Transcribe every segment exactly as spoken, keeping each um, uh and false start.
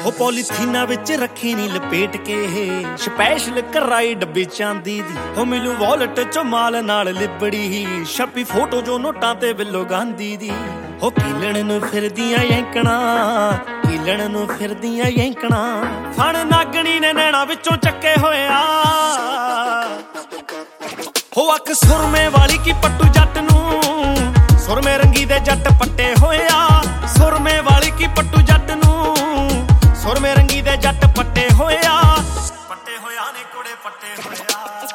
हो पॉलीथीना विच रखी नी लपेट के स्पैशल कराई डब्बी चांदी दी हो मिलू वॉलेट चो माल नाल लिबड़ी छपी फोटो जो नोटां ते बिल्लो गांधी दी हो कीलण नू फिरदियां यंकणा कीलण नू फिरदियां यंकणा फण नागणी ने नैणा विचों चक्के होया हो अख सुरमे वाली की पट्टू जट नू सुरमे रंगी दे जट पट्टे होया सुरमे वाली की पट्टू जट नू सुरमे रंगी दे जट पट्टे होया पट्टे होया ने कुड़े पट्टे होया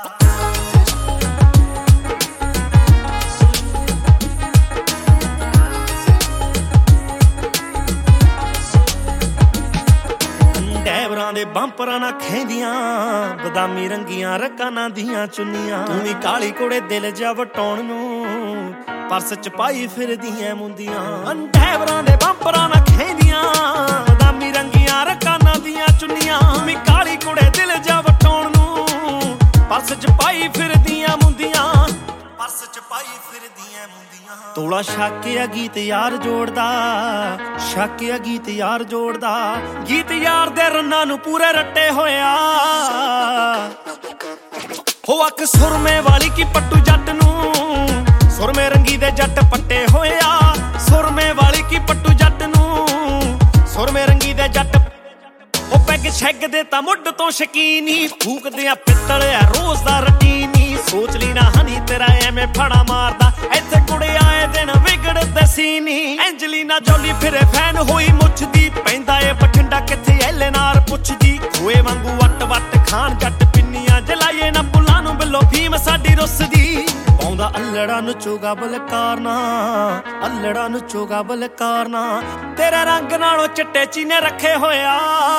डैवरां दे बंपरां ना खेंदियां बदामी रंगियां रकानां दियां चुन्नियां तूं वी काली कुड़े दिल जा वटाउण नू परस च पाई फिरदियां मुंदियां डैवरां दे बंपरां ना खेंदियां बदामी रंगियां रकानां दियां चुन्नियां तूं वी काली कुड़े दिल जा वटाउण नू परस च पाई फिरदियां मुंदियां परस च पाई फिरदियां मुंदियां तोला छाकिया गीत यार जोड़दा छाकिया गीत यार जोड़दा गीत यार दे रन्नां नू पूरे रट्टे होया हो अख सुरमे वाली की पट्टू जट नू सुरमे रंगी दे जट पट्टे होया सुरमे वाली की पट्टू जट नू सुरमे रंगी दे जट ओ पैग छेग दे तां मुੱਢ ਤੋਂ ਸ਼ਕੀਨੀ ਫੂਕਦੇ ਆ ਪਿੱਤਲ ਆ ਰੋਜ਼ ਦਾ ਰਟੀਨੀ ਸੋਚ ਲਈ ਨਾ ਹਨੀ ਤੇਰਾ ਐਵੇਂ ਫੜਾ ਮਾਰਦਾ ਇੱਥੇ ਕੁੜੇ ਆਏ ਦਿਨ ਵਿਗੜਦੇ ਸੀਨੀ ਐਂਜਲੀਨਾ ਜੋਲੀ ਫਿਰੇ ਫੈਨ ਹੋਈ ਮੁੱਛਦੀ ਪੈਂਦਾ ਏ ਬਠਿੰਡਾ ਕਿੱਥੇ ਐਲੇ ਨਾਰ ਪੁੱਛਦੀ ਹੋਏ ਵਾਂਗੂ ਵੱਟ ਵੱਟ ਖਾਣ ਜੱਟ ਪਿੰਨੀਆਂ ਜਲਾਈਏ ਨਾ ਬੁੱਲਾਂ ਨੂੰ ਬਿੱਲੋ ਫੀਮ ਸਾਡੀ ਰੁੱਸਦੀ ਪਾਉਂਦਾ ਅਲੜਾ ਨੂੰ ਚੋਗਾ ਬਲਕਾਰਨਾ ਅਲੜਾ ਨੂੰ ਚੋਗਾ ਬਲਕਾਰਨਾ ਤੇਰੇ ਰੰਗ ਨਾਲੋਂ ਚਿੱਟੇ ਚੀਨੇ ਰੱਖੇ ਹੋਇਆ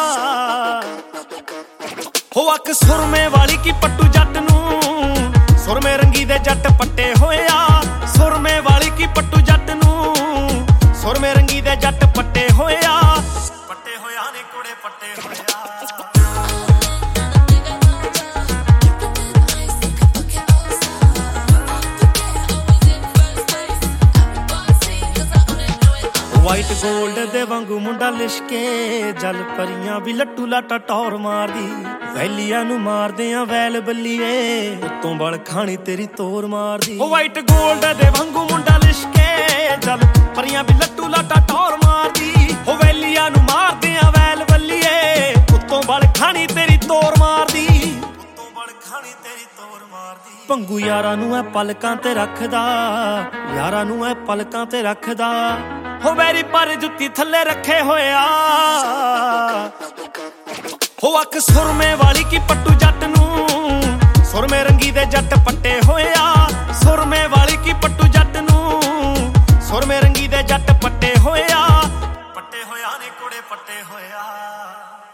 ਹੋ ਅਖ ਸੁਰਮੇ ਵਾਲੀ ਕੀ ਪੱਟੂ ਜੱਟ ਨੂੰ ਸੁਰਮੇ ਰੰਗੀ ਦੇ ਜੱਟ ਪੱਟੇ ਹੋਇਆ ਸੁਰਮੇ ਵਾਲੀ ਕੀ ਪੱਟੂ ਜੱਟ ਨੂੰ ਸੁਰਮੇ ਰੰਗੀ ਦੇ ਜੱਟ ਪੱਟੇ ਹੋਇਆ ਪੱਟੇ ਹੋਇਆ ਨੇ ਕੁੜੇ ਪੱਟੇ ਹੋਇਆ ਵਾਈਟ ਗੋਲਡ ਦੇ ਵਾਂਗੂ ਮੁੰਡਾ ਲਿਸ਼ਕੇ ਜਲ ਪਰੀਆਂ ਵੀ ਲੱਟੂ ਲਾਟਾ ਟੌਰ ਮਾਰਦੀ ਵੈਲੀਆਂ ਨੂੰ ਮਾਰਦੇ ਆ ਵੈਲ ਬੱਲੀਏ ਉੱਤੋਂ ਬਲ ਖਾਣੀ ਤੇਰੀ ਤੋਰ ਮਾਰਦੀ ਉਹ ਵਾਈਟ ਗੋਲਡ ਦੇ ਵਾਂਗੂ ਮੁੰਡਾ ਲਿਸ਼ਕੇ ਜਲ ਪਰੀਆਂ ਵੀ ਲੱਟੂ ਲਾਟਾ ਟੌਰ ਮਾਰਦੀ ਉਹ ਵੈਲੀਆਂ ਨੂੰ ਮਾਰਦੇ ਆ ਵੈਲ ਬੱਲੀਏ ਉੱਤੋਂ ਬਲ ਖਾਣੀ ਤੇਰੀ ਤੋਰ ਮਾਰਦੀ ਉੱਤੋਂ ਬਲ ਖਾਣੀ ਤੇਰੀ ਤੋਰ ਮਾਰਦੀ ਭੰਗੂ ਯਾਰਾਂ ਨੂੰ ਐ ਪਲਕਾਂ ਤੇ ਰੱਖਦਾ ਯਾਰਾਂ ਨੂੰ ਐ ਪਲਕਾਂ ਤੇ ਰੱਖਦਾ ਹੋ ਵੈਰੀ ਪਰ ਜੁੱਤੀ ਥੱਲੇ ਰੱਖੇ ਹੋਇਆ ਹੋ ਅਖ ਸੁਰਮੇ ਵਾਲੀ ਕੀ ਪੱਟੂ ਜੱਟ ਨੂੰ ਸੁਰਮੇ ਰੰਗੀ ਦੇ ਜੱਟ ਪੱਟੇ ਹੋਇਆ ਸੁਰਮੇ ਵਾਲੀ ਕੀ ਪੱਟੂ ਜੱਟ ਨੂੰ ਸੁਰਮੇ ਰੰਗੀ ਦੇ ਜੱਟ ਪੱਟੇ ਹੋਇਆ ਪੱਟੇ ਹੋਇਆ ਨੇ ਕੁੜੇ ਪੱਟੇ ਹੋਇਆ